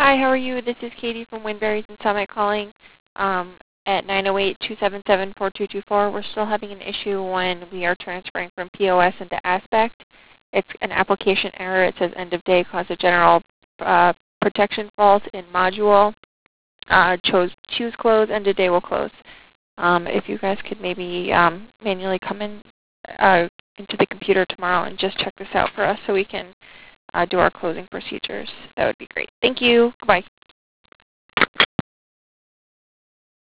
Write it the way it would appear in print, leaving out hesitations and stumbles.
Hi, how are you? This is Katie from Winberries and Summit calling at 908-277-4224. We're still having an issue when we are transferring from POS into Aspect. It's an application error. It says end of day caused a general protection fault in module. Choose close, end of day will close. If you guys could maybe manually come in into the computer tomorrow and just check this out for us so we can do our closing procedures, that would be great. Thank you. Goodbye.